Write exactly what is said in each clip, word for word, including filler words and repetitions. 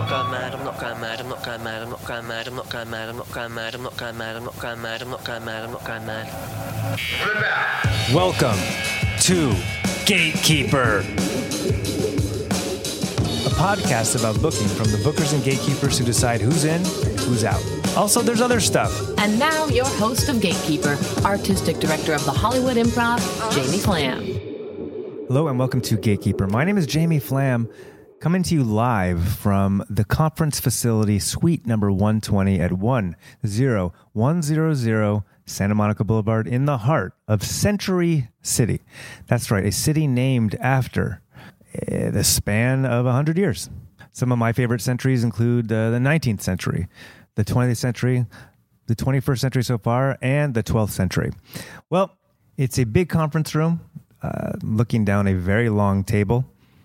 not going mad, I'm not going mad, I'm not going mad, I'm not going mad, I'm not going mad, I'm not going mad, I'm not going mad, I'm not going mad, I'm not going mad, I'm not going mad. Welcome to Gatekeeper, a podcast about booking from the bookers and gatekeepers who decide who's in and who's out. Also, there's other stuff. And now, your host of Gatekeeper, artistic director of the Hollywood Improv, Jamie Flam. Hello and welcome to Gatekeeper. My name is Jamie Flam, coming to you live from the conference facility, suite number one twenty at one oh one hundred Santa Monica Boulevard in the heart of Century City. That's right, a city named after uh, the span of one hundred years. Some of my favorite centuries include uh, the nineteenth century, the twentieth century, the twenty-first century so far, and the twelfth century. Well, it's a big conference room, uh, looking down a very long table.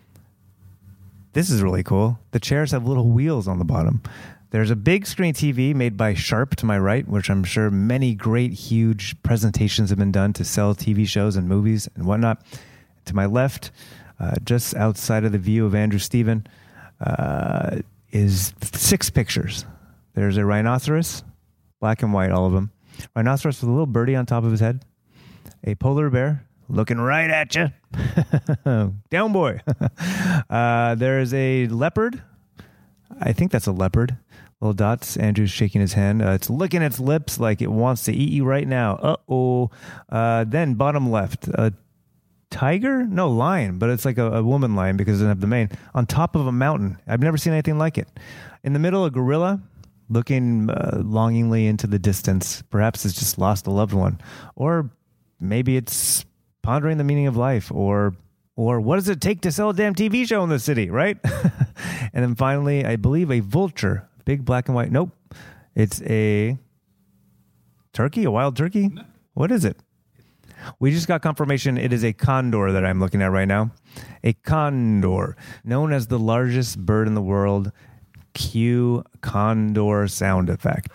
This is really cool. The chairs have little wheels on the bottom. There's a big screen T V made by Sharp to my right, which I'm sure many great, huge presentations have been done to sell T V shows and movies and whatnot. To my left, uh, just outside of the view of Andrew Steven, uh, is six pictures. There's a rhinoceros, black and white, all of them. Rhinoceros with a little birdie on top of his head. A polar bear looking right at you. Down, boy. uh, there's a leopard. I think that's a leopard. Little dots. Andrew's shaking his hand. Uh, it's licking its lips like it wants to eat you right now. Uh-oh. Uh, then bottom left, a tiger? No, lion, but it's like a, a woman lion because it doesn't have the mane. On top of a mountain. I've never seen anything like it. In the middle, a gorilla looking uh, longingly into the distance. Perhaps it's just lost a loved one. Or maybe it's pondering the meaning of life, or or what does it take to sell a damn T V show in the city, right? And then finally, I believe a vulture, big black and white. Nope. It's a turkey, a wild turkey? No. What is it? We just got confirmation it is a condor that I'm looking at right now. A condor, known as the largest bird in the world. Cue condor sound effect.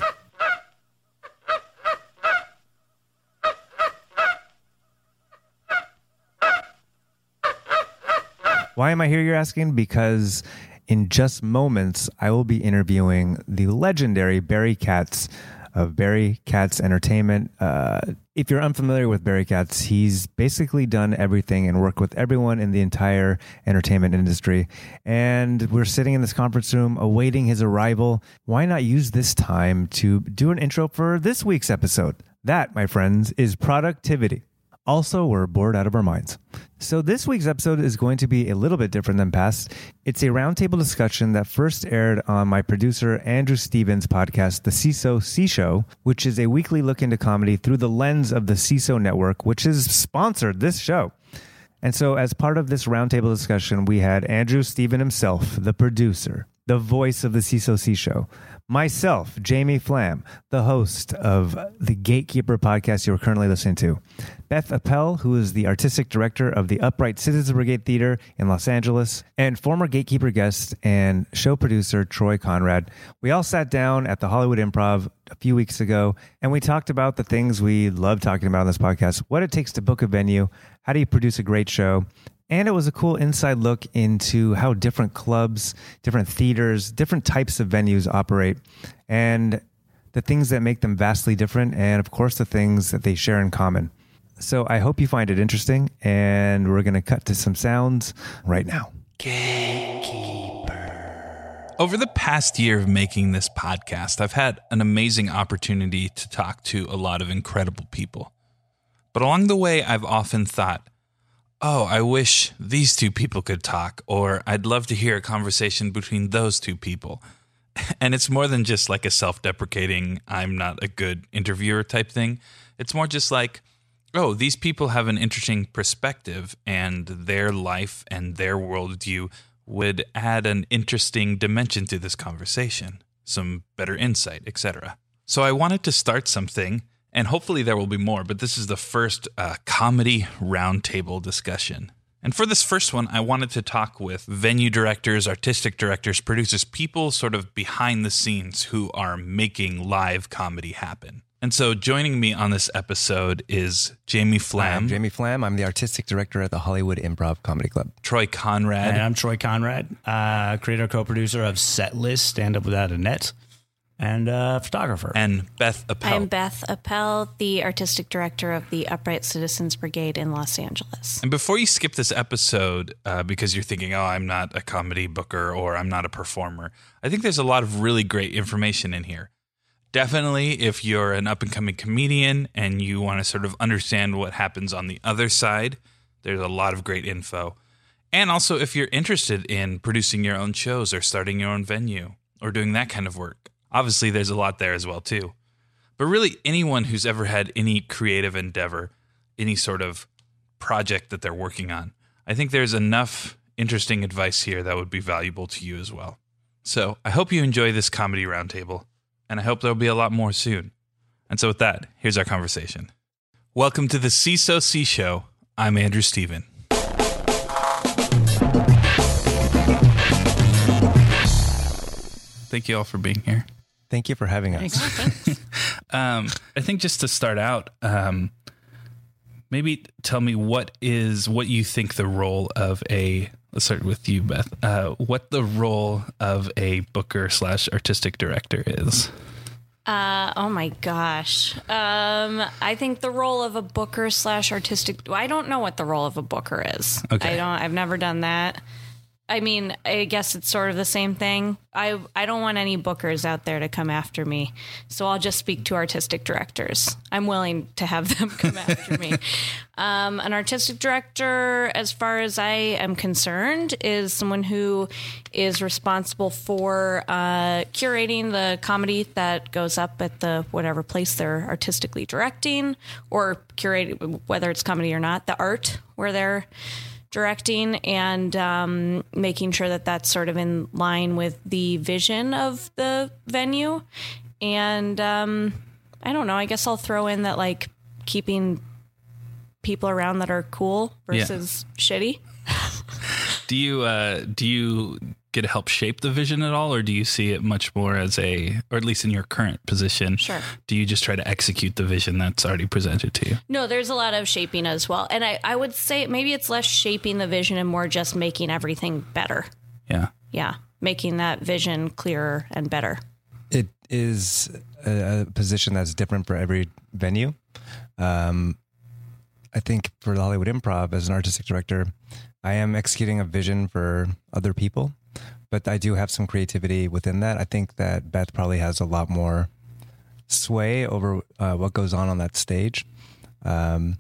Why am I here, you're asking? Because in just moments, I will be interviewing the legendary Barry Katz of Barry Katz Entertainment. Uh, if you're unfamiliar with Barry Katz, he's basically done everything and worked with everyone in the entire entertainment industry. And we're sitting in this conference room awaiting his arrival. Why not use this time to do an intro for this week's episode? That, my friends, is productivity. Also, we're bored out of our minds. So this week's episode is going to be a little bit different than past. It's a roundtable discussion that first aired on my producer Andrew Stevens' podcast, The C I S O C Show, which is a weekly look into comedy through the lens of the C I S O Network, which has sponsored this show. And so as part of this roundtable discussion, we had Andrew Steven himself, the producer, the voice of the C I S O C Show, myself, Jamie Flam, the host of the Gatekeeper podcast you're currently listening to, Beth Appel, who is the artistic director of the Upright Citizens Brigade Theater in Los Angeles, and former Gatekeeper guest and show producer Troy Conrad. We all sat down at the Hollywood Improv a few weeks ago, and we talked about the things we love talking about on this podcast, what it takes to book a venue, how do you produce a great show. And it was a cool inside look into how different clubs, different theaters, different types of venues operate, and the things that make them vastly different, and of course the things that they share in common. So I hope you find it interesting, and we're going to cut to some sounds right now. Gatekeeper. Over the past year of making this podcast, I've had an amazing opportunity to talk to a lot of incredible people. But along the way, I've often thought, oh, I wish these two people could talk, or I'd love to hear a conversation between those two people. And it's more than just like a self-deprecating, I'm not a good interviewer type thing. It's more just like, oh, these people have an interesting perspective, and their life and their worldview would add an interesting dimension to this conversation, some better insight, et cetera. So I wanted to start something, and hopefully there will be more, but this is the first uh, comedy roundtable discussion. And for this first one, I wanted to talk with venue directors, artistic directors, producers, people sort of behind the scenes who are making live comedy happen. And so joining me on this episode is Jamie Flam. I'm Jamie Flam. I'm the artistic director at the Hollywood Improv Comedy Club. Troy Conrad. And I'm Troy Conrad, uh, creator, co-producer of Setlist, Stand Up Without a Net, and uh, photographer. And Beth Appel. I'm Beth Appel, the artistic director of the Upright Citizens Brigade in Los Angeles. And before you skip this episode, uh, because you're thinking, oh, I'm not a comedy booker or I'm not a performer, I think there's a lot of really great information in here. Definitely, if you're an up-and-coming comedian and you want to sort of understand what happens on the other side, there's a lot of great info. And also, if you're interested in producing your own shows or starting your own venue or doing that kind of work, obviously there's a lot there as well, too. But really, anyone who's ever had any creative endeavor, any sort of project that they're working on, I think there's enough interesting advice here that would be valuable to you as well. So I hope you enjoy this comedy roundtable. And I hope there'll be a lot more soon. And so with that, here's our conversation. Welcome to the C S O C Show. I'm Andrew Steven. Thank you all for being here. Thank you for having us. Thanks. um, I think just to start out, um, maybe tell me what is what you think the role of a, let's start with you, Beth, uh, what the role of a booker slash artistic director is. Uh, oh my gosh. Um, I think the role of a booker slash artistic, I don't know what the role of a booker is. Okay. I don't, I've never done that. I mean, I guess it's sort of the same thing. I I don't want any bookers out there to come after me, so I'll just speak to artistic directors. I'm willing to have them come after me. Um, an artistic director, as far as I am concerned, is someone who is responsible for uh, curating the comedy that goes up at the whatever place they're artistically directing, or curating, whether it's comedy or not, the art where they're directing, and um, making sure that that's sort of in line with the vision of the venue. And um, I don't know, I guess I'll throw in that, like, keeping people around that are cool versus yeah. shitty. Do you uh, do you get to help shape the vision at all, or do you see it much more as a, or at least in your current position, sure, do you just try to execute the vision that's already presented to you? No, there's a lot of shaping as well. And I, I would say maybe it's less shaping the vision and more just making everything better. Yeah. Yeah. Making that vision clearer and better. It is a, a position that's different for every venue. Um, I think for the Hollywood Improv, as an artistic director, I am executing a vision for other people, but I do have some creativity within that. I think that Beth probably has a lot more sway over uh, what goes on on that stage. Um,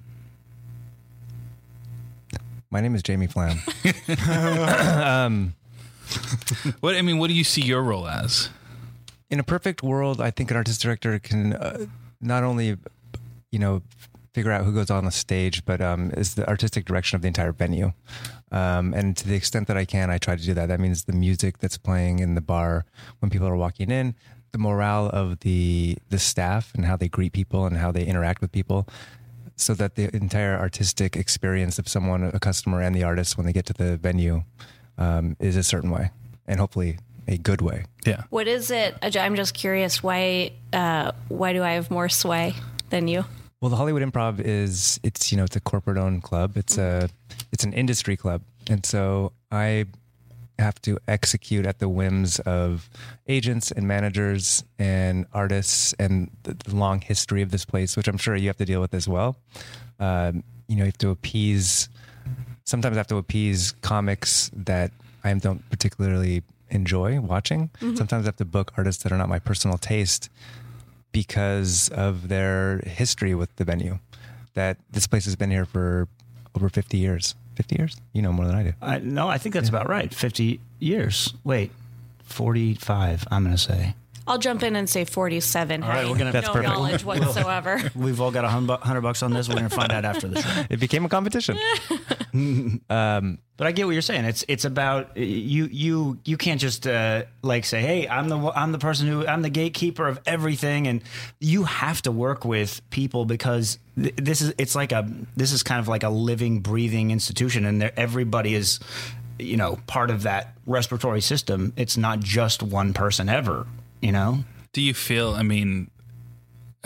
my name is Jamie Flam. um, what I mean, what do you see your role as? In a perfect world, I think an artistic director can uh, not only, you know, figure out who goes on the stage, but um, is the artistic direction of the entire venue. Um, and to the extent that I can, I try to do that. That means the music that's playing in the bar when people are walking in, the morale of the the staff and how they greet people and how they interact with people, so that the entire artistic experience of someone, a customer and the artist, when they get to the venue, um, is a certain way, and hopefully a good way. Yeah. What is it? I'm just curious. Why? Uh, why do I have more sway than you? Well, the Hollywood Improv is, it's, you know, it's a corporate owned club. It's a, it's an industry club. And so I have to execute at the whims of agents and managers and artists and the long history of this place, which I'm sure you have to deal with as well. Um, you know, you have to appease, sometimes I have to appease comics that I don't particularly enjoy watching. Mm-hmm. Sometimes I have to book artists that are not my personal taste, because of their history with the venue. That this place has been here for over fifty years. fifty years? You know more than I do. I, no, I think that's about right. fifty years. Wait, forty-five, I'm going to say. I'll jump in and say forty-seven. All right, having we're gonna- That's no perfect. knowledge whatsoever. We've all got a hundred bucks on this. We're going to find out after the show. It became a competition. um, But I get what you're saying. It's it's about you you you can't just uh, like say, hey, I'm the I'm the person who I'm the gatekeeper of everything, and you have to work with people because th- this is it's like a this is kind of like a living, breathing institution, and everybody is, you know, part of that respiratory system. It's not just one person ever, you know. Do you feel? I mean,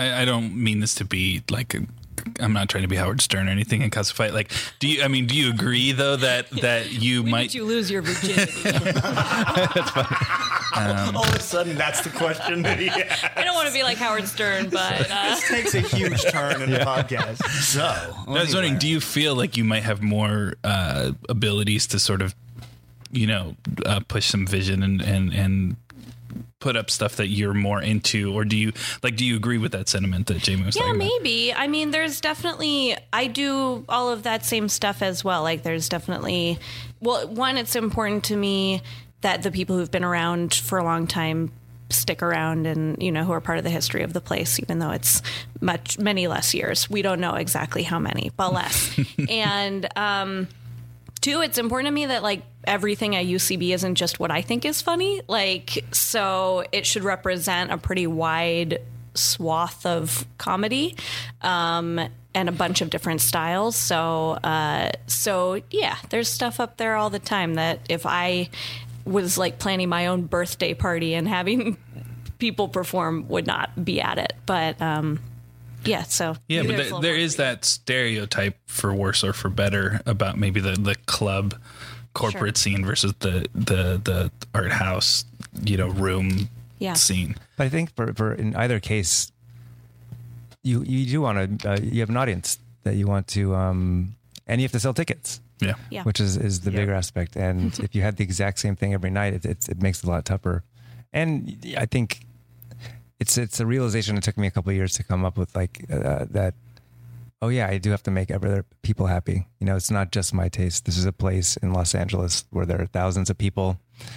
I, I don't mean this to be like a, I'm not trying to be Howard Stern or anything and cause a fight. Like, do you? I mean, do you agree though that that you when might did you lose your virginity? That's funny. Um, All of a sudden, that's the question that he asked. I don't want to be like Howard Stern, but uh, this takes a huge turn in the podcast. So, I was wondering, do you feel like you might have more uh, abilities to sort of, you know, uh, push some vision and and and put up stuff that you're more into, or do you like do you agree with that sentiment that Jamie was yeah, talking about? maybe. I mean, there's definitely I do all of that same stuff as well. Like, there's definitely well, one, it's important to me that the people who've been around for a long time stick around and, you know, who are part of the history of the place, even though it's much many less years. We don't know exactly how many, but less. And um two, it's important to me that, like, everything at U C B isn't just what I think is funny. Like, so it should represent a pretty wide swath of comedy, um, and a bunch of different styles. So, uh, so yeah, there's stuff up there all the time that if I was like planning my own birthday party and having people perform, would not be at it. But, um, yeah, so yeah, but there's th- a there little- is that stereotype, for worse or for better, about maybe the, the club corporate Sure. scene versus the, the the art house, you know, room Yeah. scene. But I think for, for in either case, you you do want to uh, you have an audience that you want to, um, and you have to sell tickets. Yeah. Yeah. Which is, is the Yeah. bigger aspect. And if you had the exact same thing every night, it, it, it makes it a lot tougher. And I think it's it's a realization it took me a couple of years to come up with, like, uh, that, oh, yeah, I do have to make other people happy. You know, it's not just my taste. This is a place in Los Angeles where there are thousands of people,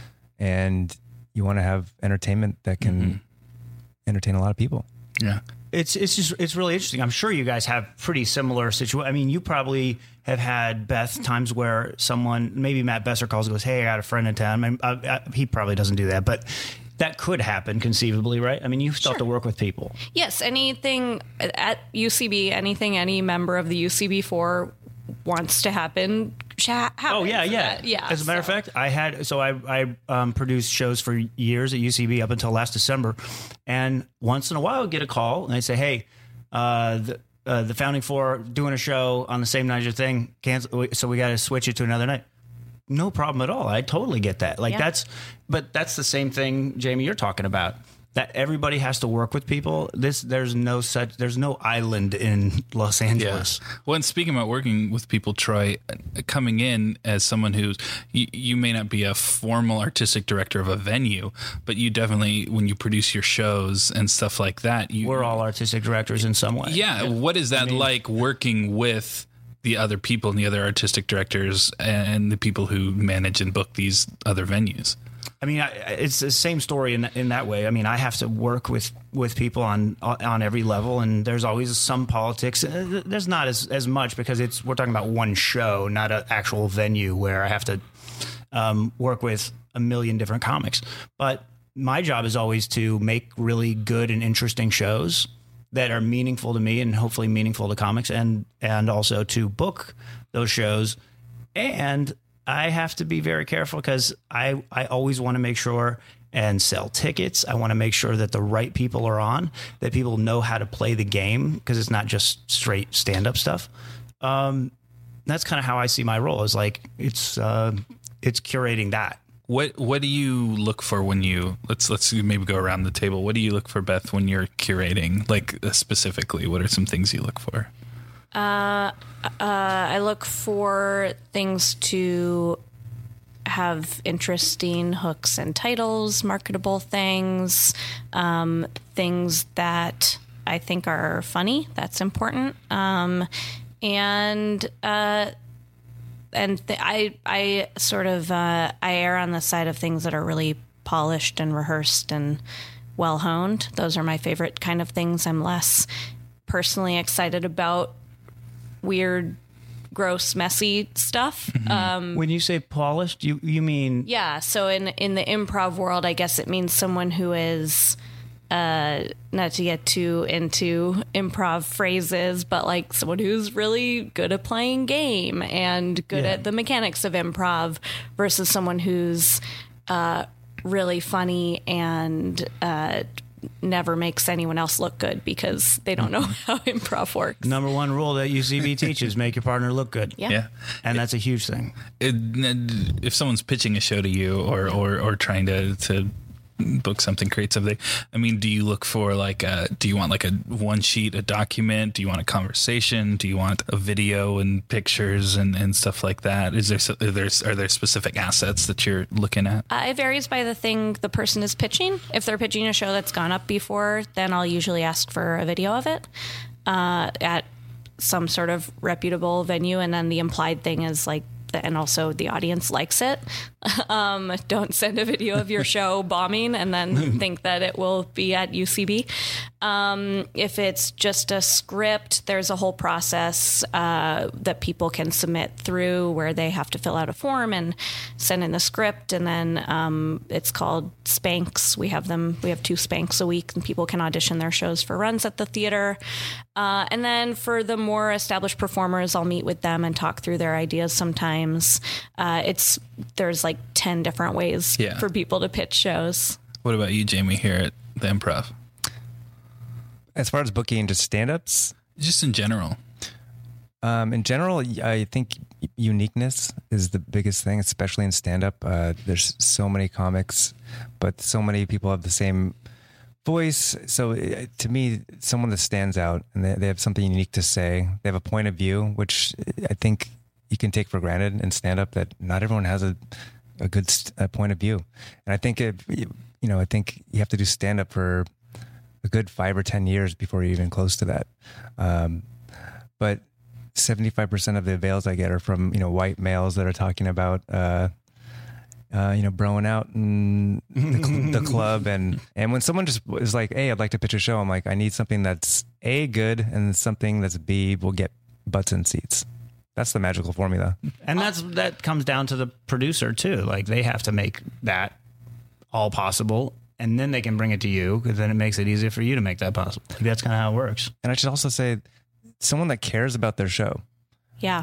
and you want to have entertainment that can Mm-hmm. entertain a lot of people. Yeah. It's it's just it's really interesting. I'm sure you guys have pretty similar situations. I mean, you probably have had, Beth, times where someone, maybe Matt Besser calls and goes, "Hey, I got a friend in town." I mean, uh, uh, he probably doesn't do that, but that could happen conceivably, right? I mean, you still have to work with people. Yes, anything at U C B, anything any member of the U C B four wants to happen, cha- happens. Oh yeah, yeah, Uh, yeah. As a matter of so- fact, I had so I I um, produced shows for years at U C B up until last December, and once in a while I get a call and they say, "Hey, uh, the uh, the Founding Four doing a show on the same night as your thing, cancel, so we got to switch it to another night." No problem at all. I totally get that. Like Yeah. that's, but that's the same thing, Jamie, you're talking about. That everybody has to work with people. This there's no such there's no island in Los Angeles. Yeah. Well, and speaking about working with people, Troy, uh, coming in as someone who's, you, you may not be a formal artistic director of a venue, but you definitely, when you produce your shows and stuff like that, you, We're all artistic directors in some way. yeah. What is that like working with the other people and the other artistic directors and the people who manage and book these other venues? I mean, I, it's the same story in in that way. I mean, I have to work with, with people on on every level, and there's always some politics. Uh, There's not as, as much because it's we're talking about one show, not an actual venue where I have to um, work with a million different comics. But my job is always to make really good and interesting shows that are meaningful to me and hopefully meaningful to comics, and and also to book those shows. And I have to be very careful because I, I always want to make sure and sell tickets. I want to make sure that the right people are on, that people know how to play the game, because it's not just straight stand-up stuff. Um, that's kind of how I see my role, is like it's uh, it's curating that. What what do you look for when you let's let's maybe go around the table? What do you look for, Beth, when you're curating? Like, uh, specifically, what are some things you look for? Uh, I look for things to have interesting hooks and titles, marketable things, um, things that I think are funny. That's important. Um, and uh, and th- I I sort of uh, I err on the side of things that are really polished and rehearsed and well honed. Those are my favorite kind of things. I'm less personally excited about weird, gross, messy stuff. Um, When you say polished, you you mean yeah. So in in the improv world, I guess it means someone who is uh, not to get too into improv phrases, but like someone who's really good at playing game and good Yeah. at the mechanics of improv, versus someone who's uh, really funny and uh, never makes anyone else look good because they don't know how improv works. Number one rule that U C B teaches: make your partner look good. Yeah. Yeah. And that's a huge thing. It, if someone's pitching a show to you or, or, or trying to, to book something, create something, I mean, do you look for like a, do you want like a one sheet, a document? Do you want a conversation? Do you want a video and pictures and, and stuff like that? Is there, are there, are there specific assets that you're looking at? Uh, it varies by the thing the person is pitching. If they're pitching a show that's gone up before, then I'll usually ask for a video of it uh, at some sort of reputable venue. And then the implied thing is like, and also the audience likes it. Um, don't send a video of your show bombing and then think that it will be at U C B. Um, if it's just a script, there's a whole process uh, that people can submit through where they have to fill out a form and send in the script. And then um, it's called Spanx. We have them. We have two Spanx a week, and people can audition their shows for runs at the theater. Uh, and then for the more established performers, I'll meet with them and talk through their ideas sometimes. Uh, it's there's like ten different ways Yeah. for people to pitch shows. What about you, Jamie, here at the Improv? As far as booking just stand-ups, Just in general. um, in general, I think uniqueness is the biggest thing, especially in stand-up. Uh, there's so many comics, but so many people have the same voice. So uh, to me, someone that stands out and they, they have something unique to say, they have a point of view, which I think you can take for granted in stand-up, that not everyone has a, a good st- a point of view. And I think, if, you know, I think you have to do stand-up for a good five or ten years before you're even close to that. Um, but seventy-five percent of the avails I get are from, you know, white males that are talking about, uh, uh, you know, broing out in the, cl- the club. And, and when someone just is like, hey, I'd like to pitch a show, I'm like, I need something that's A, good, and something that's B, will get butts in seats. That's the magical formula. And that's that comes down to the producer too. Like they have to make that all possible, and then they can bring it to you, because then it makes it easier for you to make that possible. That's kind of how it works. And I should also say, someone that cares about their show. Yeah.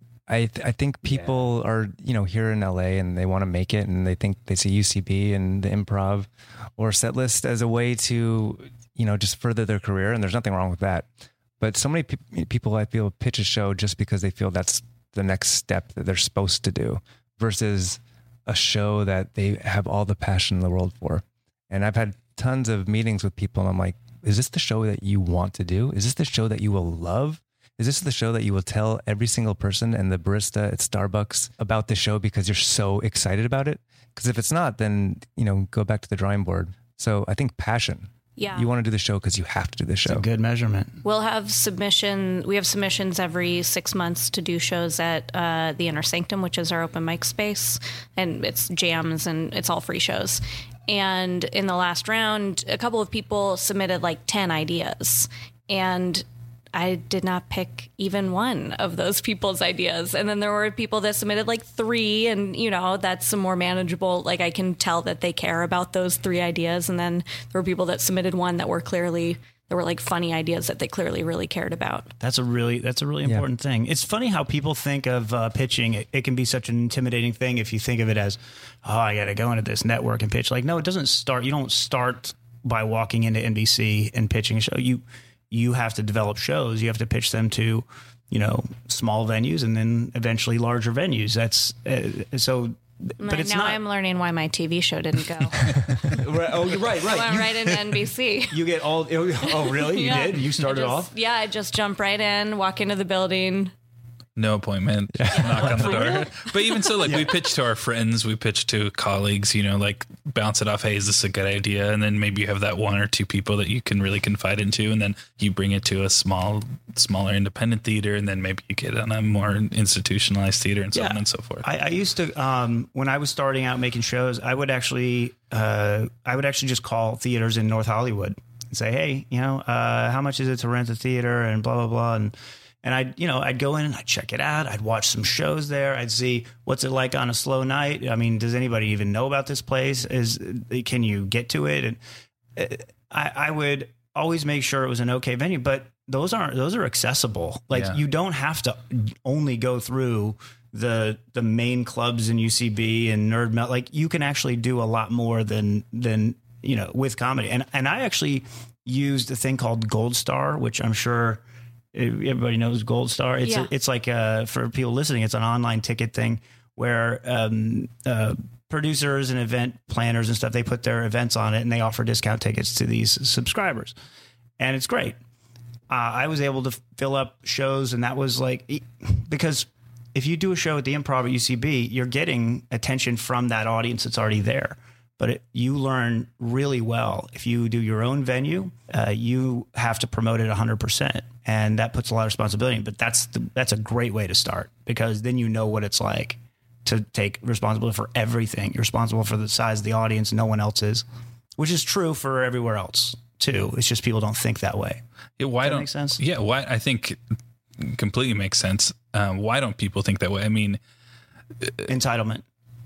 I th- I think people yeah. are, you know, here in L A and they want to make it, and they think they see U C B and the Improv or Setlist as a way to, you know, just further their career. And there's nothing wrong with that. But so many pe- people, I feel, pitch a show just because they feel that's the next step that they're supposed to do, versus a show that they have all the passion in the world for. And I've had tons of meetings with people, and I'm like, is this the show that you want to do? Is this the show that you will love? Is this the show that you will tell every single person and the barista at Starbucks about the show because you're so excited about it? Because if it's not, then, you know, go back to the drawing board. So I think passion. Yeah. You want to do the show because you have to do the show. It's a good measurement. We'll have submission. We have submissions every six months to do shows at uh, the Inner Sanctum, which is our open mic space, and it's jams and it's all free shows. And in the last round, a couple of people submitted like ten ideas, and I did not pick even one of those people's ideas. And then there were people that submitted like three, and, you know, that's some more manageable. Like I can tell that they care about those three ideas. And then there were people that submitted one that were clearly, there were like funny ideas that they clearly really cared about. That's a really, that's a really important yeah. thing. It's funny how people think of uh, pitching. It, it can be such an intimidating thing if you think of it as, oh, I got to go into this network and pitch. Like, no, it doesn't start. You don't start by walking into N B C and pitching a show. You, You have to develop shows. You have to pitch them to, you know, small venues and then eventually larger venues. That's uh, so. But it's now not. I'm learning why my T V show didn't go. Right, oh, you're right, right. I went You, right into N B C. you get all. Oh, really? You Yeah. did? You started I just, off? Yeah, I just jump right in, walk into the building. No appointment, just knock on the door. But even so, like yeah. we pitch to our friends, we pitch to colleagues, you know, like bounce it off. Hey, is this a good idea? And then maybe you have that one or two people that you can really confide into. And then you bring it to a small, smaller independent theater. And then maybe you get on a more institutionalized theater and so Yeah. on and so forth. I, I used to, um, when I was starting out making shows, I would actually, uh, I would actually just call theaters in North Hollywood and say, hey, you know, uh, how much is it to rent a theater and blah, blah, blah. And, And I'd, you know, I'd go in and I'd check it out. I'd watch some shows there. I'd see what's it like on a slow night. I mean, does anybody even know about this place? Is can you get to it? And I, I would always make sure it was an okay venue. But those aren't those are accessible. Like Yeah. you don't have to only go through the the main clubs in U C B and Nerd Melt. Like you can actually do a lot more than than you know, with comedy. And, and I actually used a thing called Gold Star, which I'm sure everybody knows Gold Star. It's, Yeah. a, it's like, uh, for people listening, it's an online ticket thing where, um, uh, producers and event planners and stuff, they put their events on it and they offer discount tickets to these subscribers. And it's great. Uh, I was able to fill up shows, and that was like, because if you do a show at the Improv at U C B, you're getting attention from that audience that's already there. But it, you learn really well. If you do your own venue, uh, you have to promote it one hundred percent. And that puts a lot of responsibility. But that's the, that's a great way to start, because then you know what it's like to take responsibility for everything. You're responsible for the size of the audience. No one else is, which is true for everywhere else too. It's just people don't think that way. Yeah, why Does that don't make sense? Yeah, why I think completely makes sense. Um, why don't people think that way? I mean, Entitlement.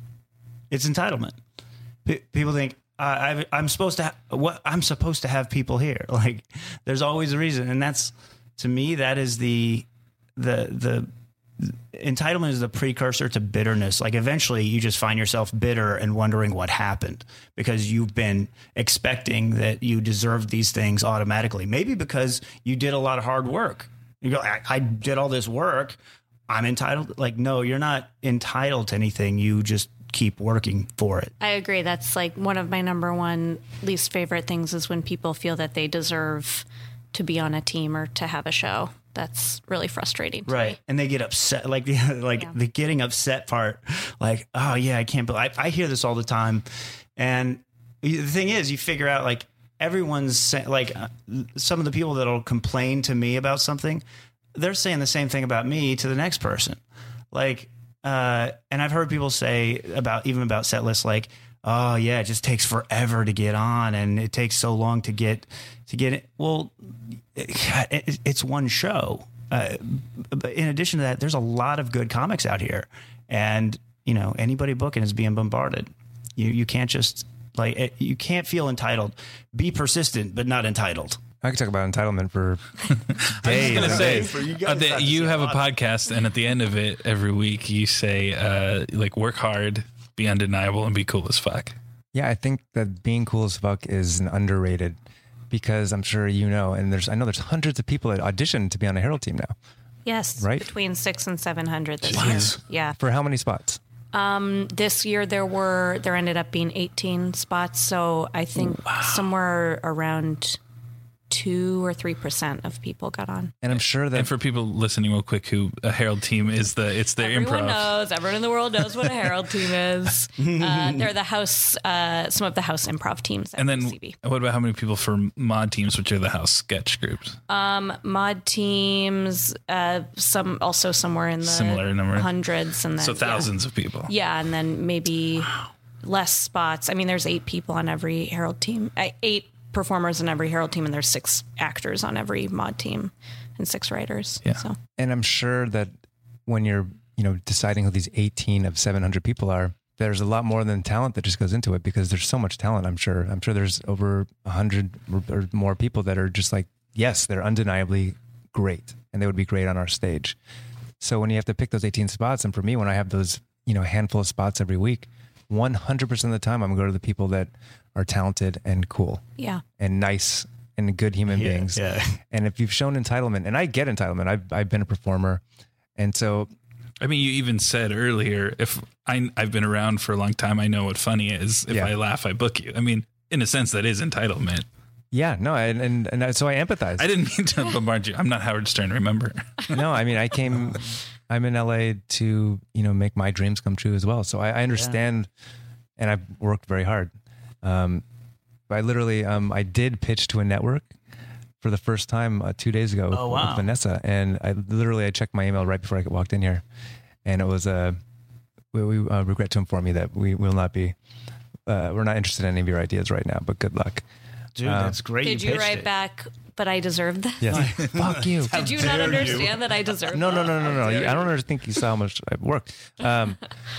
It's entitlement. P- people think uh, I, I'm supposed to. Ha- what I'm supposed to have people here. Like, there's always a reason, and that's, to me, that is the the the entitlement is the precursor to bitterness. Like, eventually, you just find yourself bitter and wondering what happened, because you've been expecting that you deserve these things automatically. Maybe because you did a lot of hard work. You go, I, I did all this work, I'm entitled. Like, no, you're not entitled to anything. You just keep working for it. I agree. That's like one of my number one least favorite things is when people feel that they deserve to be on a team or to have a show. That's really frustrating to Right. me. And they get upset, like the, like Yeah. the getting upset part, like, oh yeah, I can't believe, I, I hear this all the time. And the thing is, you figure out, like, everyone's say, like uh, some of the people that'll complain to me about something, they're saying the same thing about me to the next person. Like, uh, and I've heard people say about, even about set lists, like, oh yeah, it just takes forever to get on, and it takes so long to get, to get it. Well, it, it's one show. Uh, but in addition to that, there's a lot of good comics out here, and, you know, anybody booking is being bombarded. You, you can't just, like, it, you can't feel entitled. Be persistent, but not entitled. I could talk about entitlement for I days. was going to and say, days. You guys uh, that have to you say have a a lot. podcast, and at the end of it, every week, you say, uh, like, work hard, be undeniable, and be cool as fuck. Yeah, I think that being cool as fuck is an underrated, because I'm sure you know, and there's I know there's hundreds of people that audition to be on a Herald team now. Yes. Right? Between six and seven hundred this What? year. Yeah. For how many spots? This year there were there ended up being eighteen spots, so I think somewhere around two or three percent of people got on. And I'm sure that And for people listening real quick, who a Herald team is the, it's their Everyone improv. knows. Everyone in the world knows what a Herald team is. Uh, they're the house, uh, some of the house improv teams at And then U C B. what about how many people for mod teams, which are the house sketch groups? Mod teams, uh, some also somewhere in the Similar number. hundreds, and then So yeah. thousands of people. Yeah, and then maybe less spots. I mean, there's eight people on every Herald team, uh, eight performers on every Herald team, and there's six actors on every mod team and six writers. Yeah. So and I'm sure that when you're, you know, deciding who these eighteen of seven hundred people are, there's a lot more than talent that just goes into it, because there's so much talent. I'm sure. I'm sure there's over a hundred or more people that are just like, yes, they're undeniably great, and they would be great on our stage. So when you have to pick those eighteen spots, and for me, when I have those, you know, handful of spots every week, one hundred percent of the time, I'm going to go to the people that are talented and cool yeah, and nice and good human Yeah, beings. yeah. And if you've shown entitlement, and I get entitlement, I've, I've been a performer. And so, I mean, you even said earlier, if I, I've been around for a long time, I know what funny is. If Yeah. I laugh, I book you. I mean, in a sense, that is entitlement. yeah, no. And, and, and I- so I empathize. I didn't mean to bombard you. I'm not Howard Stern, remember? no, I mean, I came, I'm in L A to, you know, make my dreams come true as well. So I, I understand, and I've worked very hard. Um, I literally, um, I did pitch to a network for the first time uh, two days ago Oh, with, wow. with Vanessa. And I literally, I checked my email right before I walked in here, and it was, uh, we, we uh, regret to inform you that we will not be, uh, we're not interested in any of your ideas right now, but good luck. Dude, that's great. did you, pitched write it. back? But I deserved this. Yes. Fuck you. Did you not understand that I deserved? No, no, that? no, no, no. I don't ever think you saw how much I've worked. Um,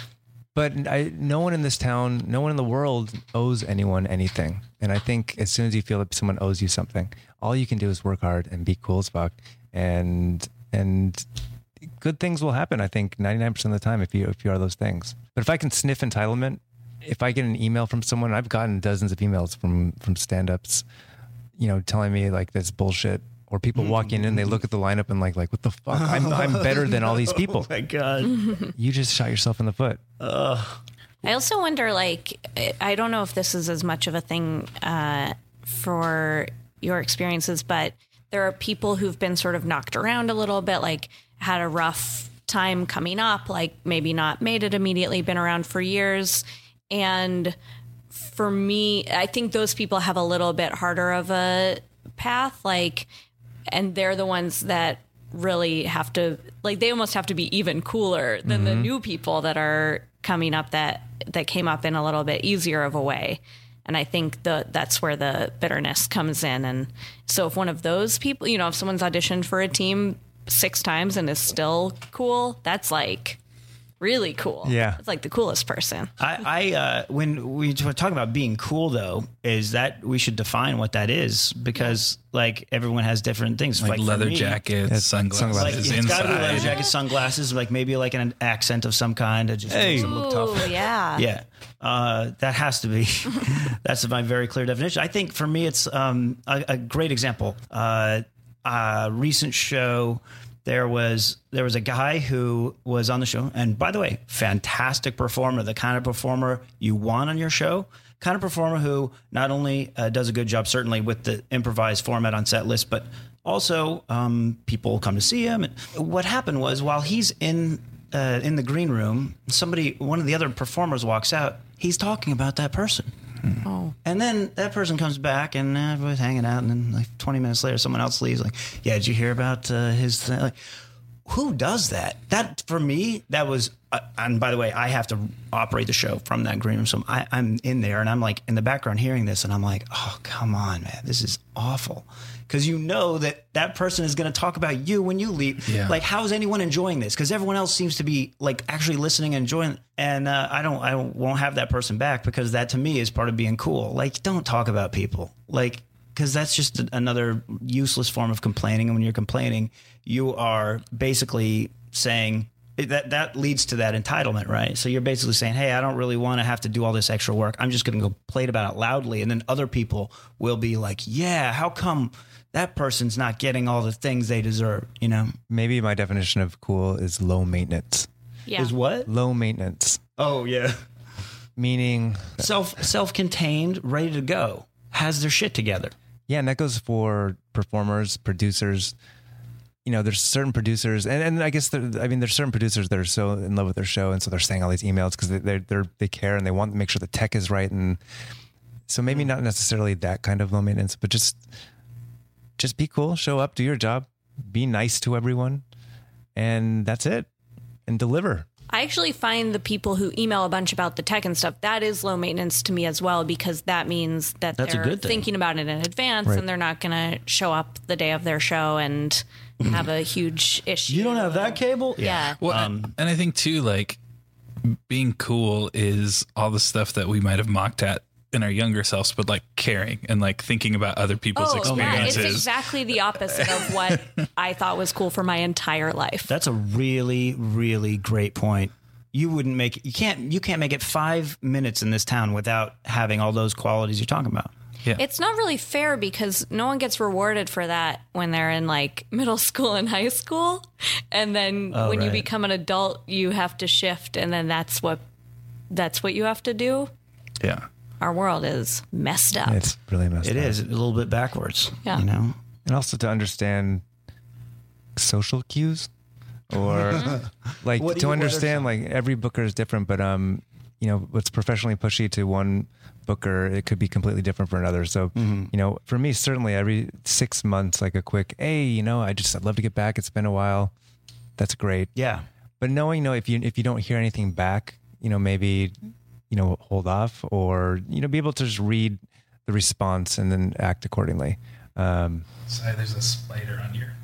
but I, no one in this town, no one in the world owes anyone anything. And I think as soon as you feel that someone owes you something, all you can do is work hard and be cool as fuck. And and good things will happen. I think ninety-nine percent of the time if you if you are those things. But if I can sniff entitlement if I get an email from someone, I've gotten dozens of emails from from stand-ups, you know, telling me like that's bullshit. Or people walk in and they look at the lineup and like, like, what the fuck? I'm I'm better than all these people. Oh my God. You just shot yourself in the foot. Ugh. I also wonder, like, I don't know if this is as much of a thing uh, for your experiences, but there are people who've been sort of knocked around a little bit, like had a rough time coming up, like maybe not made it immediately, been around for years. And for me, I think those people have a little bit harder of a path, like, and they're the ones that really have to, like, they almost have to be even cooler than mm-hmm. the new people that are coming up that that came up in a little bit easier of a way. And I think the that's where the bitterness comes in. And so if one of those people, you know, if someone's auditioned for a team six times and is still cool, that's like really cool. Yeah. It's like the coolest person. I, I uh, when we were talking about being cool, though, is that we should define what that is, because like everyone has different things. Like, like leather me, jackets, Yeah, sunglasses, like, it's inside. got to be leather jackets, sunglasses, like maybe like an accent of some kind to just Hey. makes them look tough. Ooh, yeah. Yeah, uh, that has to be. That's my very clear definition. I think for me, it's um, a, a great example. Uh, a recent show. There was there was a guy who was on the show, and by the way, fantastic performer, the kind of performer you want on your show, kind of performer who not only uh, does a good job, certainly with the improvised format on set list, but also um, people come to see him. And what happened was, while he's in uh, in the green room, somebody, one of the other performers walks out. He's talking about that person. Oh. And then that person comes back and everybody's hanging out, and then like twenty minutes later, someone else leaves. Like, yeah, did you hear about uh, his thing? Like, who does that? That for me, that was. Uh, and by the way, I have to operate the show from that green room, so I, I'm in there and I'm like in the background hearing this, and I'm like, oh, come on, man, this is awful. Because you know that that person is going to talk about you when you leave. Yeah. Like, how is anyone enjoying this? Because everyone else seems to be like actually listening and enjoying. And uh, I don't, I won't have that person back, because that to me is part of being cool. Like, don't talk about people. Like, because that's just another useless form of complaining. And when you're complaining, you are basically saying that that leads to that entitlement, right? So you're basically saying, hey, I don't really want to have to do all this extra work. I'm just going to go play it about it loudly. And then other people will be like, yeah, how come that person's not getting all the things they deserve, you know? Maybe my definition of cool is low maintenance. Yeah. Is what? Low maintenance, Oh, yeah. meaning, Self, self-contained, ready to go, has their shit together. yeah, and that goes for performers, producers. You know, there's certain producers, and, and I guess, there, I mean, there's certain producers that are so in love with their show, and so they're saying all these emails because they they're, they're, they care and they want to make sure the tech is right, and so maybe not necessarily that kind of low maintenance, but just just be cool, show up, do your job, be nice to everyone, and that's it, and deliver. I actually find the people who email a bunch about the tech and stuff, that is low maintenance to me as well, because that means that That's a they're good thing. thinking about it in advance, Right. and they're not going to show up the day of their show and have a huge issue. You don't have that cable? Yeah. Well, Um, and I think too, like, being cool is all the stuff that we might have mocked at in our younger selves, but like caring and like thinking about other people's Oh, yeah, it's experiences. exactly the opposite of what I thought was cool for my entire life. That's a really, really great point. You wouldn't make you can't you can't make it five minutes in this town without having all those qualities you're talking about. Yeah. It's not really fair because no one gets rewarded for that when they're in like middle school and high school. And then Oh, when you right. become an adult, you have to shift, and then that's what that's what you have to do. yeah. Our world is messed up. It's really messed It up. is a little bit backwards. Yeah. You know? And also to understand social cues, or like What do to you- what are understand some? like every booker is different, but um you know what's professionally pushy to one booker, it could be completely different for another. So Mm-hmm. you know, for me, certainly every six months, like a quick, hey, you know, I just I'd love to get back, it's been a while, that's great. Yeah. But knowing, no, if you if you don't hear anything back, you know, maybe, you know, hold off, or, you know, be able to just read the response and then act accordingly. Um, Sorry, there's a spider on your mic.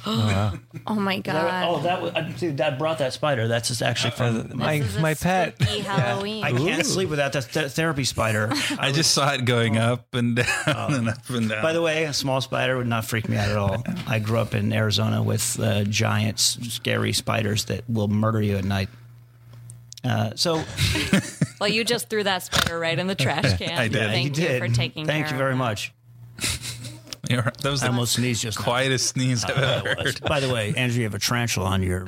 Oh my god! Oh, that was, uh, dude, that brought that spider. That's just actually from my This is a my pet. spooky Halloween. I can't sleep without that th- therapy spider. I just saw it going up and down and up and down. By the way, a small spider would not freak me out at all. I grew up in Arizona with uh, giant, s- scary spiders that will murder you at night. Uh, so Well, you just threw that spider right in the trash can. I did. Thank you you, did. for taking Thank care you very of that. much. You're- that was I the almost sneezed just now. quietest sneeze I've Uh, ever it was. heard. By the way, Andrew, you have a tarantula on your.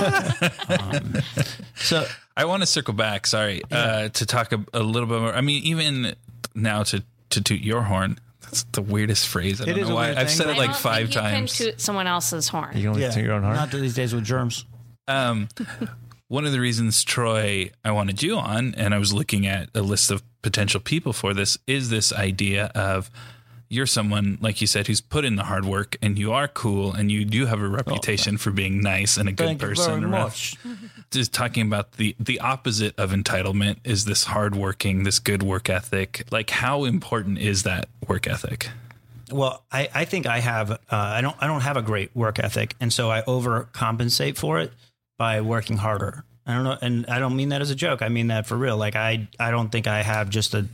um, so I want to circle back, sorry, uh, to talk a, a little bit more. I mean, even now to, to toot your horn, that's the weirdest phrase. I don't It is know a why. weird I've thing. said I it like don't five think you times. can toot someone else's horn. You can only take your own heart. Not these days with germs. Um, one of the reasons, Troy, I wanted you on, and I was looking at a list of potential people for this, is this idea of you're someone, like you said, who's put in the hard work, and you are cool, and you do have a reputation for being nice and a good Thank you person. very around- much. Just talking about the the opposite of entitlement is this hardworking, this good work ethic. Like, how important is that work ethic? Well, I, I think I have. Uh, I don't. I don't have a great work ethic, and so I overcompensate for it by working harder. I don't know, and I don't mean that as a joke. I mean that for real. Like I, I don't think I have just a.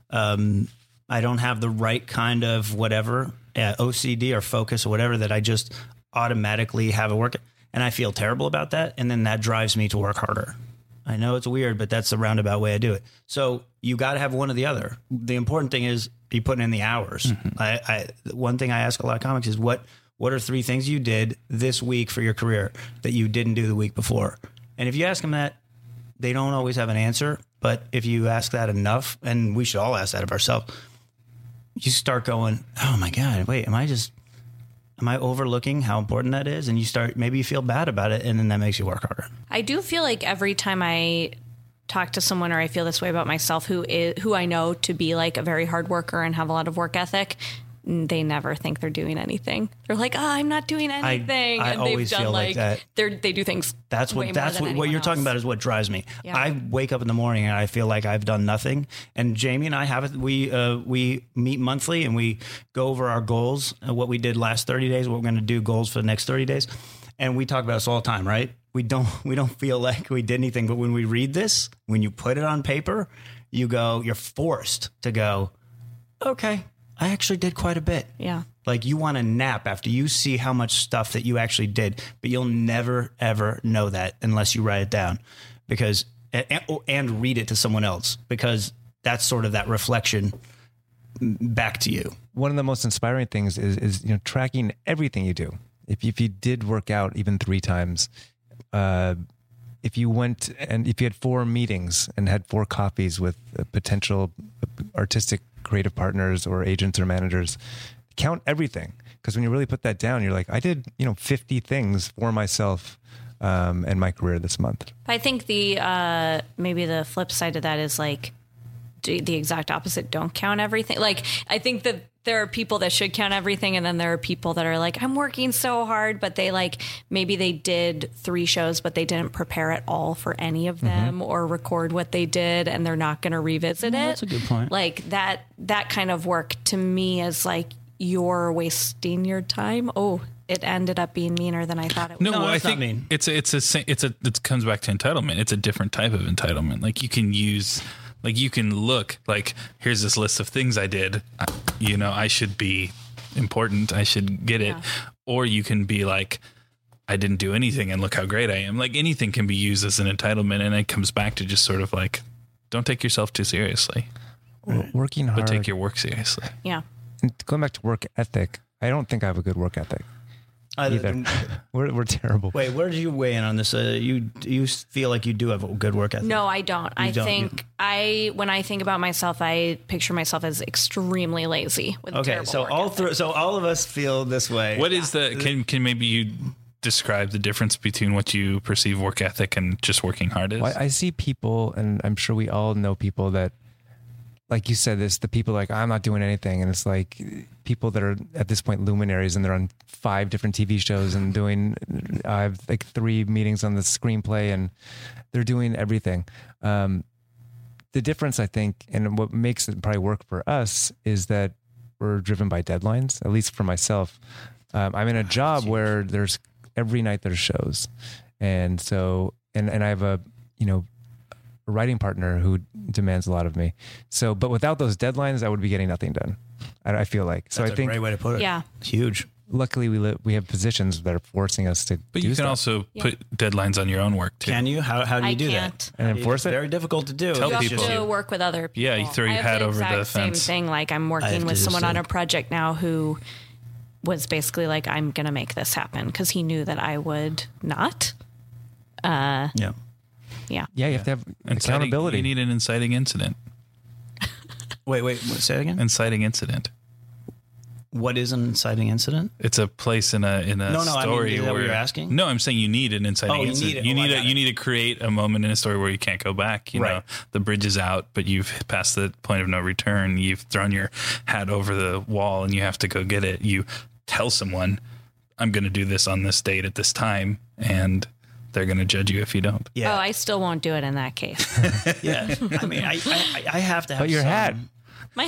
Um, I don't have the right kind of whatever uh, O C D or focus or whatever that I just automatically have a work, and I feel terrible about that, and then that drives me to work harder. I know it's weird, but that's the roundabout way I do it. So you got to have one or the other. The important thing is you putting in the hours. Mm-hmm. I, I one thing I ask a lot of comics is what what are three things you did this week for your career that you didn't do the week before? And if you ask them that, they don't always have an answer. But if you ask that enough, and we should all ask that of ourselves, you start going, oh my God, wait, am I just am I overlooking how important that is? And you start, maybe you feel bad about it, and then that makes you work harder. I do feel like every time I talk to someone or I feel this way about myself who is who I know to be like a very hard worker and have a lot of work ethic, they never think they're doing anything. They're like, oh, I'm not doing anything. I and always they've done feel like that. they're they do things. That's way what more that's than what, what anyone you're talking else. about is what drives me. Yeah. I wake up in the morning and I feel like I've done nothing. And Jamie and I have it. We uh, we meet monthly and we go over our goals, uh, what we did last thirty days, what we're going to do, goals for the next thirty days, and we talk about this all the time, right? We don't we don't feel like we did anything, but when we read this, when you put it on paper, you go, you're forced to go, okay, I actually did quite a bit. Yeah. Like you want to nap after you see how much stuff that you actually did, but you'll never ever know that unless you write it down, because and, and read it to someone else, because that's sort of that reflection back to you. One of the most inspiring things is, is you know, tracking everything you do. If you, if you did work out even three times, uh, if you went and if you had four meetings and had four coffees with uh, potential artistic creative partners or agents or managers, count everything. Because when you really put that down, you're like, I did, you know, fifty things for myself um, and my career this month. I think the uh, maybe the flip side of that is like do the exact opposite. Don't count everything. Like I think that there are people that should count everything, and then there are people that are like, I'm working so hard, but they like maybe they did three shows, but they didn't prepare at all for any of them, mm-hmm. or record what they did, and they're not going to revisit oh, it. That's a good point. Like that that kind of work to me is like you're wasting your time. Oh, it ended up being meaner than I thought it would. No, No, well, I that's not think mean. it's a, it's a it's a it comes back to entitlement. It's a different type of entitlement. Like you can use. Like you can look like, here's this list of things I did. I, you know, I should be important. I should get it. Yeah. Or you can be like, I didn't do anything and look how great I am. Like anything can be used as an entitlement. And it comes back to just sort of like, don't take yourself too seriously, Working hard. but take your work seriously. Yeah. And going back to work ethic, I don't think I have a good work ethic I, either. we're, we're terrible. Wait, where did you weigh in on this? Uh, you you feel like you do have a good work ethic? No, I don't. I don't. think I when I think about myself, I picture myself as extremely lazy with a Okay, terrible so work all ethic. through, so all of us feel this way. What is the, can, can maybe you describe the difference between what you perceive work ethic and just working hard is? Well, I see people, and I'm sure we all know people that, like you said, this the people like, I'm not doing anything. And it's like people that are at this point luminaries and they're on five different T V shows and doing, I have like three meetings on the screenplay and they're doing everything. Um, the difference, I think, and what makes it probably work for us is that we're driven by deadlines, at least for myself. Um, I'm in a job where there's every night there's shows. And so, and, and I have a, you know, a writing partner who demands a lot of me. So, but without those deadlines, I would be getting nothing done. I, I feel like. So That's I a think great way to put it. Yeah. It's huge. luckily we li- we have positions that are forcing us to. But do you can stuff. also Yeah. put deadlines on your own work too. Can you? How, how do you I do can't. that? and enforce It's it. very difficult to do. Tell You It's have people. just- to work with other people. Yeah, you throw your I have hat the over the exact same fence. thing. Like I'm have working to with just someone on a think. project now who was basically like, I'm going to make this happen because he knew that I would not. yeah. Yeah. Yeah, you have to have Inciting- accountability. You need an inciting incident. Wait, wait. What, say it again. Inciting incident. What is an inciting incident? It's a place in a in a No, no, I mean, story is that what where you're asking? No, I'm saying you need an inciting Oh, you need incident. it. You Oh, need I a got you it. need to create a moment in a story where you can't go back. You know, Right. the bridge is out, but you've passed the point of no return. You've thrown your hat over the wall, and you have to go get it. You tell someone, "I'm going to do this on this date at this time," and they're going to judge you if you don't. Yeah. Oh, I still won't do it in that case. yeah. I mean, I, I, I have to have But your some- hat. My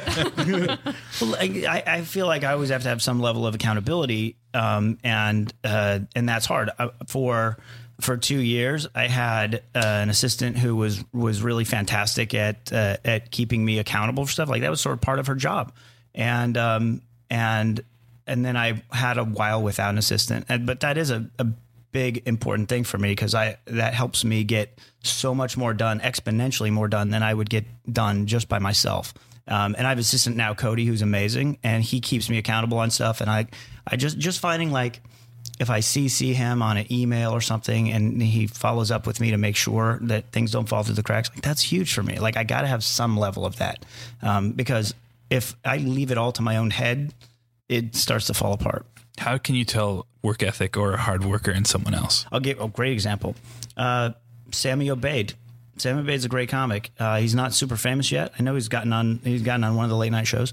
hat. Well, I, I feel like I always have to have some level of accountability, um, and uh, and that's hard. Uh, for for two years, I had uh, an assistant who was was really fantastic at uh, at keeping me accountable for stuff. Like that was sort of part of her job, and um, and and then I had a while without an assistant, and, but that is a, a big important thing for me because I that helps me get so much more done, exponentially more done than I would get done just by myself. Um, and I have an assistant now, Cody, who's amazing, and he keeps me accountable on stuff. And I, I just just finding like if I C C him on an email or something, and he follows up with me to make sure that things don't fall through the cracks, like that's huge for me. Like I got to have some level of that um, because if I leave it all to my own head, it starts to fall apart. How can you tell work ethic or a hard worker in someone else? I'll give a great example. Uh, Sammy Obeid. Sammy Obeid's a great comic. Uh, he's not super famous yet. I know he's gotten on. He's gotten on one of the late night shows.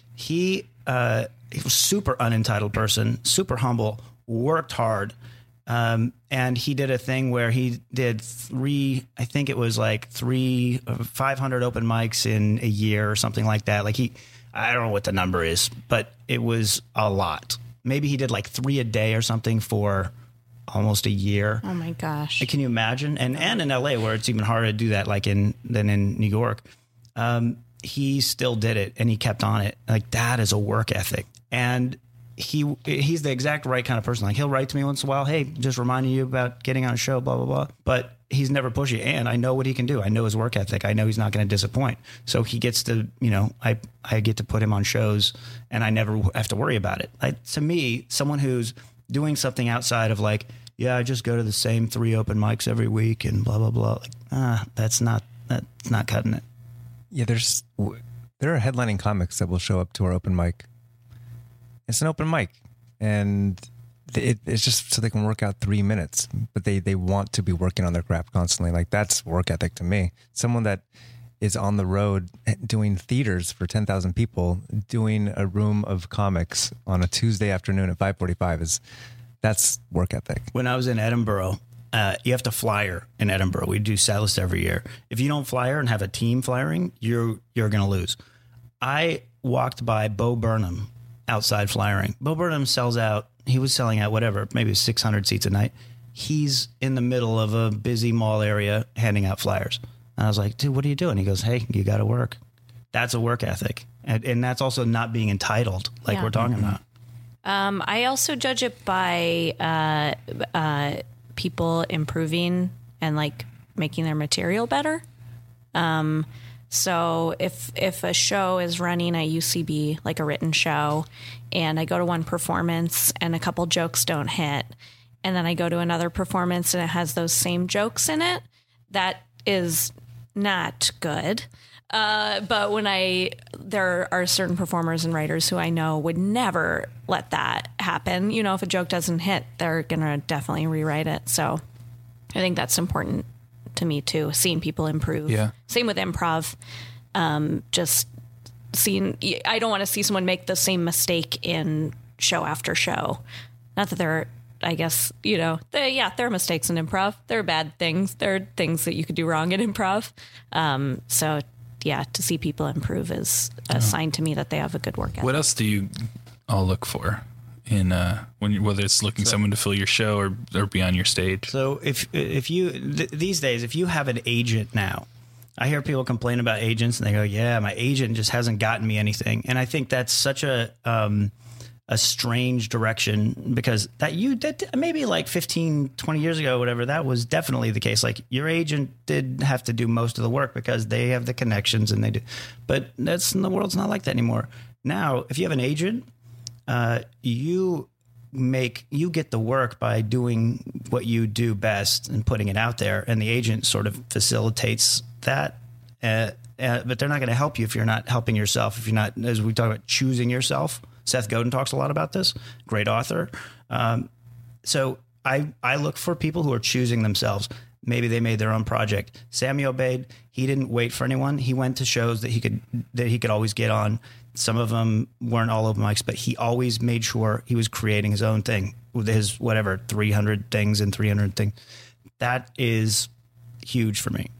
He uh, he was super unentitled person, super humble, worked hard, um, and he did a thing where he did three. I think it was like three, five hundred open mics in a year or something like that. Like he, I don't know what the number is, but it was a lot. Maybe he did like three a day or something for almost a year. Oh my gosh. Can you imagine? And and in L A where it's even harder to do that, like in than in New York, um, he still did it and he kept on it. Like that is a work ethic, and he he's the exact right kind of person. Like he'll write to me once in a while, hey, just reminding you about getting on a show, blah blah blah. But he's never pushy, and I know what he can do. I know his work ethic. I know he's not going to disappoint. So he gets to, you know, I I get to put him on shows, and I never have to worry about it. Like to me, someone who's doing something outside of like, yeah, I just go to the same three open mics every week and blah, blah, blah. Like, ah, that's not, that's not cutting it. Yeah, there's there are headlining comics that will show up to our open mic. It's an open mic, and it, it's just so they can work out three minutes. But they they want to be working on their craft constantly. Like that's work ethic to me. Someone that is on the road doing theaters for ten thousand people, doing a room of comics on a Tuesday afternoon at five forty-five is that's work ethic. When I was in Edinburgh, uh, you have to flyer in Edinburgh. We do set list every year. If you don't flyer and have a team flyering, you're you're going to lose. I walked by Bo Burnham outside flyering. Bo Burnham sells out. He was selling out whatever, maybe six hundred seats a night. He's in the middle of a busy mall area handing out flyers. And I was like, dude, what are you doing? He goes, hey, you got to work. That's a work ethic. And, and that's also not being entitled like Yeah. we're talking about. Um, I also judge it by uh, uh, people improving and like making their material better. Um, so if if a show is running at U C B, like a written show, and I go to one performance and a couple jokes don't hit, and then I go to another performance and it has those same jokes in it, that is not good. Uh, but when I, there are certain performers and writers who I know would never let that happen. You know, if a joke doesn't hit, they're going to definitely rewrite it. So I think that's important to me too, seeing people improve. Yeah. Same with improv. Um, just seeing, I don't want to see someone make the same mistake in show after show. Not that they're, I guess, you know, they, yeah, there are mistakes in improv. There are bad things. There are things that you could do wrong in improv. Um, so yeah, to see people improve is a sign to me that they have a good work ethic. What else do you all look for in uh, when you, whether it's looking someone to fill your show or or be on your stage? So if if you th- these days, if you have an agent now, I hear people complain about agents and they go, "Yeah, my agent just hasn't gotten me anything." And I think that's such a um, a strange direction, because that you did maybe like fifteen, twenty years ago, whatever, that was definitely the case. Like your agent did have to do most of the work because they have the connections and they do, but that's the world's not like that anymore. Now, if you have an agent, uh, you make, you get the work by doing what you do best and putting it out there. And the agent sort of facilitates that. Uh, uh, but they're not going to help you if you're not helping yourself. If you're not, as we talk about, choosing yourself. Seth Godin talks a lot about this. Great author. Um, so I I look for people who are choosing themselves. Maybe they made their own project. Sammy Obeid, he didn't wait for anyone. He went to shows that he could that he could always get on. Some of them weren't all open mics, but he always made sure he was creating his own thing with his whatever three hundred things and three hundred things. That is huge for me.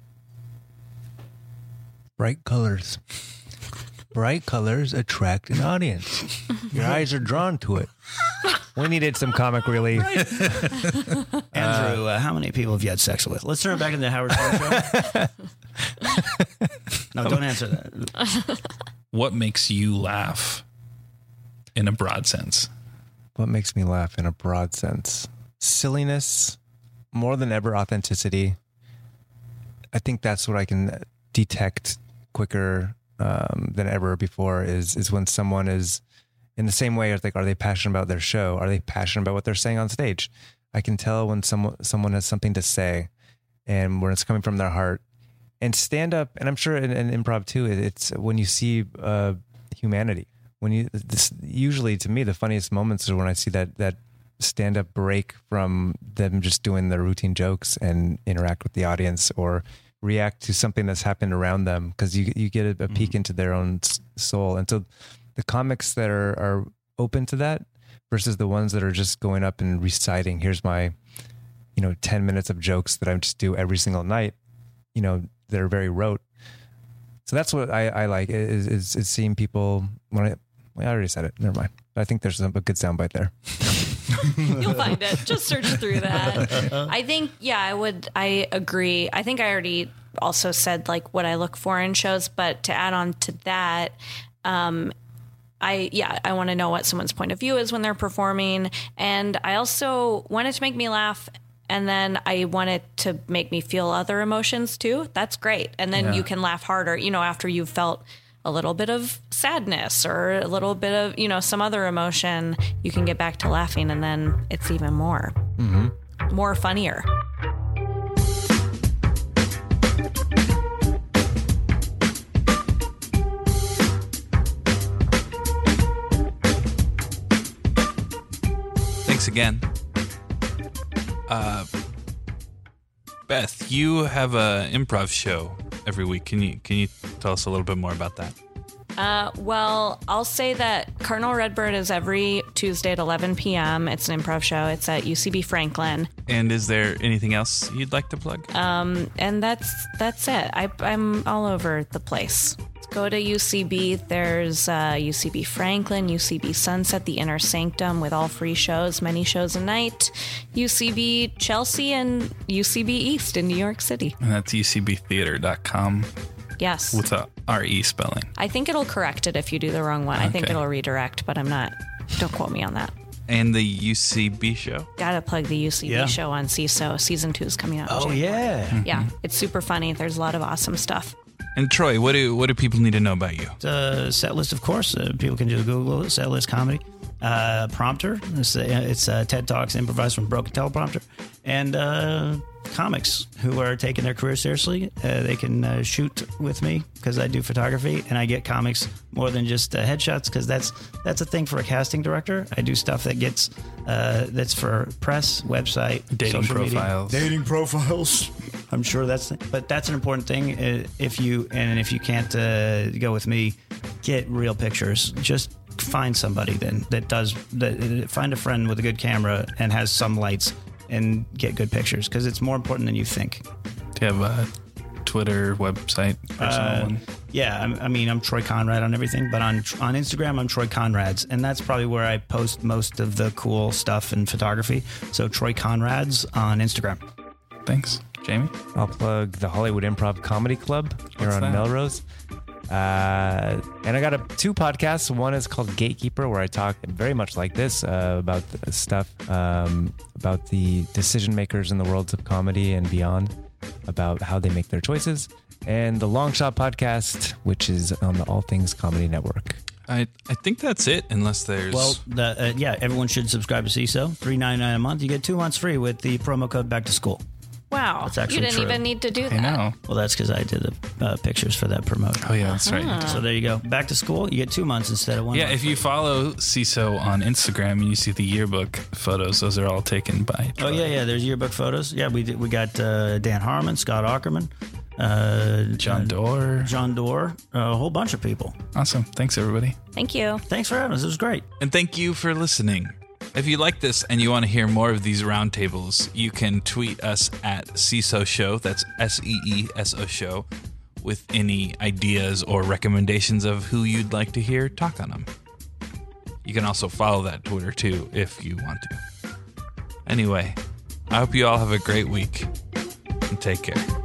Bright colors. Bright colors attract an audience. Your eyes are drawn to it. We needed some comic relief. Andrew, uh, how many people have you had sex with? Let's turn it back into the Howard Stern show. No, don't answer that. What makes you laugh in a broad sense? What makes me laugh in a broad sense? Silliness, more than ever, authenticity. I think that's what I can detect quicker um, than ever before is is when someone is in the same way as like, are they passionate about their show? Are they passionate about what they're saying on stage? I can tell when someone someone has something to say and when it's coming from their heart. And stand up, and I'm sure in, in improv too, it's when you see uh, humanity. When you this, usually to me the funniest moments are when I see that that stand up break from them just doing their routine jokes and interact with the audience or react to something that's happened around them, because you you get a, a peek mm-hmm. into their own soul. And so the comics that are, are open to that versus the ones that are just going up and reciting, here's my, you know, ten minutes of jokes that I just do every single night, you know, that are very rote. So that's what I, I like is, is, is seeing people when I, well, I already said it. Never mind. I think there's a good soundbite there. You'll find it. Just search through that. I think, yeah, I would, I agree. I think I already also said like what I look for in shows, but to add on to that, um, I, yeah, I want to know what someone's point of view is when they're performing. And I also want it to make me laugh. And then I want it to make me feel other emotions too. That's great. And then yeah. you can laugh harder, you know, after you've felt a little bit of sadness or a little bit of, you know, some other emotion, you can get back to laughing, and then it's even more, mm-hmm. more funnier. Thanks again. Uh, Beth, you have a improv show every week. Can you can you tell us a little bit more about that? Uh, well, I'll say that Cardinal Redbird is every Tuesday at eleven p.m. It's an improv show. It's at U C B Franklin. And is there anything else you'd like to plug? Um, and that's that's it. I, I'm all over the place. Go to U C B. There's uh, U C B Franklin, U C B Sunset, the Inner Sanctum with all free shows, many shows a night. U C B Chelsea and U C B East in New York City. And that's U C B theater dot com. Yes. With a R E spelling. I think it'll correct it if you do the wrong one. Okay. I think it'll redirect, but I'm not. Don't quote me on that. And the U C B show? Gotta plug the U C B yeah. show on C I S O. Season two is coming out. Oh, yeah. Mm-hmm. Yeah. It's super funny. There's a lot of awesome stuff. And Troy, what do what do people need to know about you? The set list, of course. Uh, people can just Google it, set list comedy. Uh, prompter. It's, uh, it's uh, TED Talks improvised from broken teleprompter. And uh, comics who are taking their career seriously. Uh, they can uh, shoot with me because I do photography, and I get comics more than just uh, headshots, because that's that's a thing for a casting director. I do stuff that gets uh, that's for press, website, dating social profiles, media. dating profiles. I'm sure that's, but that's an important thing. Uh, if you and if you can't uh, go with me, get real pictures. Just find somebody then that does that. Find a friend with a good camera and has some lights, and get good pictures, because it's more important than you think. Do you have a Twitter, website, personal uh, one? Yeah, I, I mean, I'm Troy Conrad on everything, but on on Instagram, I'm Troy Conrads, and that's probably where I post most of the cool stuff in photography. So Troy Conrads on Instagram. Thanks. Jamie? I'll plug the Hollywood Improv Comedy Club here What's on that? Melrose. Uh, and I got a, two podcasts. One is called Gatekeeper, where I talk very much like this uh, about the stuff, um, about the decision makers in the worlds of comedy and beyond, about how they make their choices. And the Long Shot Podcast, which is on the All Things Comedy Network. I, I think that's it, unless there's... Well, the, uh, yeah, everyone should subscribe to C I S O. three ninety-nine a month. You get two months free with the promo code Back to School. Wow. That's actually you didn't true. even need to do that. I know. Well, that's because I did the uh, pictures for that promotion. Oh, yeah, that's right. So there you go. Back to school. You get two months instead of one Yeah, month. if you follow C I S O on Instagram and you see the yearbook photos, those are all taken by... Oh, yeah, yeah. There's yearbook photos. Yeah, we did, we got uh, Dan Harmon, Scott Ackerman, uh, John uh, Doerr. John Doerr, a whole bunch of people. Awesome. Thanks, everybody. Thank you. Thanks for having us. It was great. And thank you for listening. If you like this and you want to hear more of these roundtables, you can tweet us at C I S O Show, that's S E E S O Show, with any ideas or recommendations of who you'd like to hear talk on them. You can also follow that Twitter too, if you want to. Anyway, I hope you all have a great week, and take care.